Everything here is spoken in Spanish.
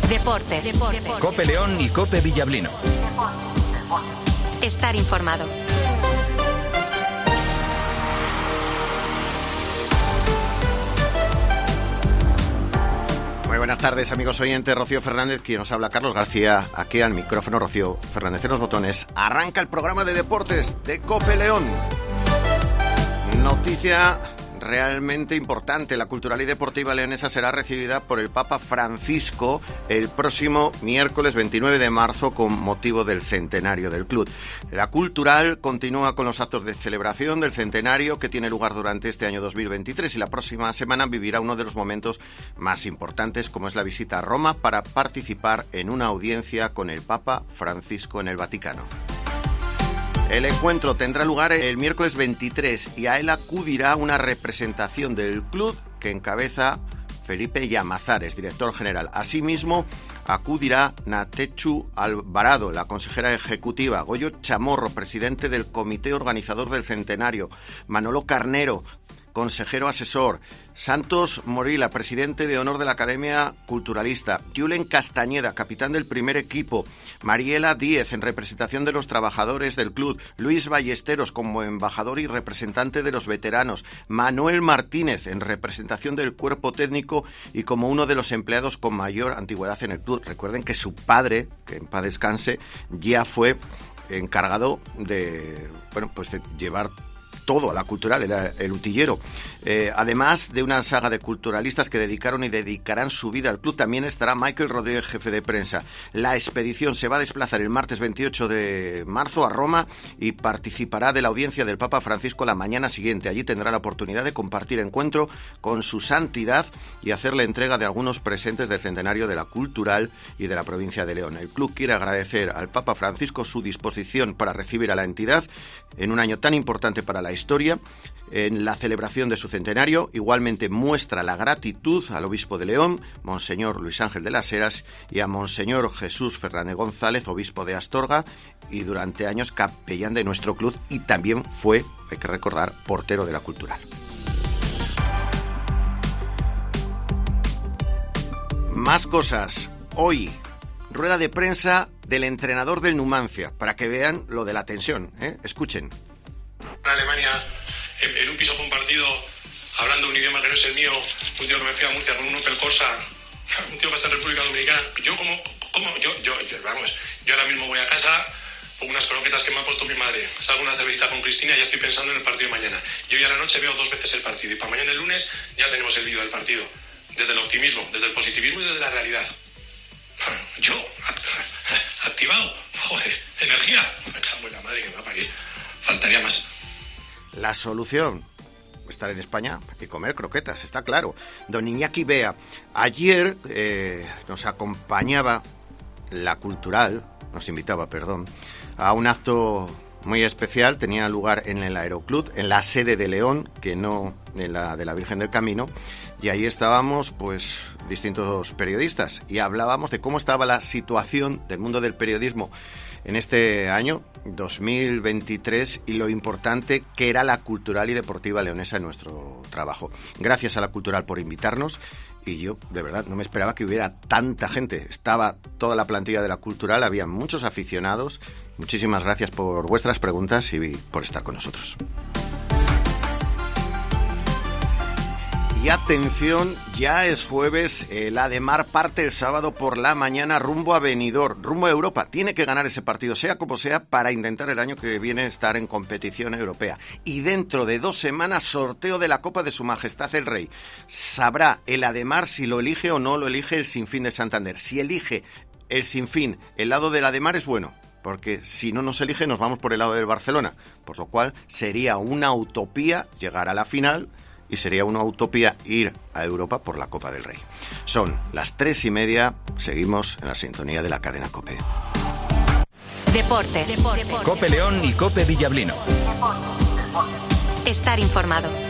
Deportes. Cope León y Cope Villablino. Estar informado. Muy buenas tardes, amigos oyentes. Rocío Fernández, quien nos habla, Carlos García, aquí al micrófono. Rocío Fernández en los botones. Arranca el programa de deportes de Cope León. Noticia realmente importante. La Cultural y Deportiva Leonesa será recibida por el Papa Francisco el próximo miércoles 29 de marzo con motivo del centenario del club. La Cultural continúa con los actos de celebración del centenario que tiene lugar durante este año 2023 y la próxima semana vivirá uno de los momentos más importantes, como es la visita a Roma para participar en una audiencia con el Papa Francisco en el Vaticano. El encuentro tendrá lugar el miércoles 23 y a él acudirá una representación del club que encabeza Felipe Llamazares, director general. Asimismo, acudirá Natechu Alvarado, la consejera ejecutiva, Goyo Chamorro, presidente del comité organizador del centenario, Manolo Carnero, consejero asesor, Santos Morila, presidente de honor de la Academia Culturalista, Julen Castañeda, capitán del primer equipo, Mariela Díez, en representación de los trabajadores del club, Luis Ballesteros como embajador y representante de los veteranos, Manuel Martínez en representación del cuerpo técnico y como uno de los empleados con mayor antigüedad en el club. Recuerden que su padre, que en paz descanse, ya fue encargado de llevar todo a la Cultural, era el utillero. Además de una saga de culturalistas que dedicaron y dedicarán su vida al club, también estará Michael Rodríguez, jefe de prensa. La expedición se va a desplazar el martes 28 de marzo a Roma y participará de la audiencia del Papa Francisco la mañana siguiente. Allí tendrá la oportunidad de compartir encuentro con su santidad y hacerle entrega de algunos presentes del centenario de la Cultural y de la provincia de León. El club quiere agradecer al Papa Francisco su disposición para recibir a la entidad en un año tan importante para la historia. En la celebración de su centenario igualmente muestra la gratitud al obispo de León, Monseñor Luis Ángel de las Heras, y a Monseñor Jesús Fernández González, obispo de Astorga y durante años capellán de nuestro club, y también fue, hay que recordar, portero de la Cultural. Más cosas. Hoy, rueda de prensa del entrenador del Numancia, para que vean lo de la tensión, Escuchen. En Alemania, en un piso compartido, hablando un idioma que no es el mío, un tío que me fui a Murcia con un Opel Corsa, un tío que está en República Dominicana. Yo ahora mismo voy a casa, pongo unas croquetas que me ha puesto mi madre, salgo una cervecita con Cristina y ya estoy pensando en el partido de mañana. Yo ya a la noche veo 2 veces el partido y para mañana el lunes ya tenemos el vídeo del partido. Desde el optimismo, desde el positivismo y desde la realidad. Yo, activado, joder, energía. Me cago en la madre que me va a parir. Faltaría más. La solución, estar en España y comer croquetas, está claro. Don Iñaki Bea, ayer nos acompañaba la Cultural, nos invitaba, a un acto muy especial. Tenía lugar en el Aeroclub, en la sede de León, que no en la de la Virgen del Camino, y ahí estábamos distintos periodistas y hablábamos de cómo estaba la situación del mundo del periodismo en este año 2023 y lo importante que era la Cultural y Deportiva Leonesa en nuestro trabajo. Gracias a la Cultural por invitarnos y yo de verdad no me esperaba que hubiera tanta gente. Estaba toda la plantilla de la Cultural, había muchos aficionados. Muchísimas gracias por vuestras preguntas y por estar con nosotros. Y atención, ya es jueves, el Ademar parte el sábado por la mañana rumbo a Benidorm, rumbo a Europa. Tiene que ganar ese partido, sea como sea, para intentar el año que viene estar en competición europea. Y dentro de 2 semanas, sorteo de la Copa de Su Majestad el Rey. Sabrá el Ademar si lo elige o no lo elige el Sinfín de Santander. Si elige el Sinfín, el lado del Ademar es bueno, porque si no nos elige nos vamos por el lado del Barcelona, por lo cual sería una utopía llegar a la final y sería una utopía ir a Europa por la Copa del Rey. Son las 3:30, seguimos en la sintonía de la cadena COPE. Deportes. Cope León y Cope Villablino. Estar informado.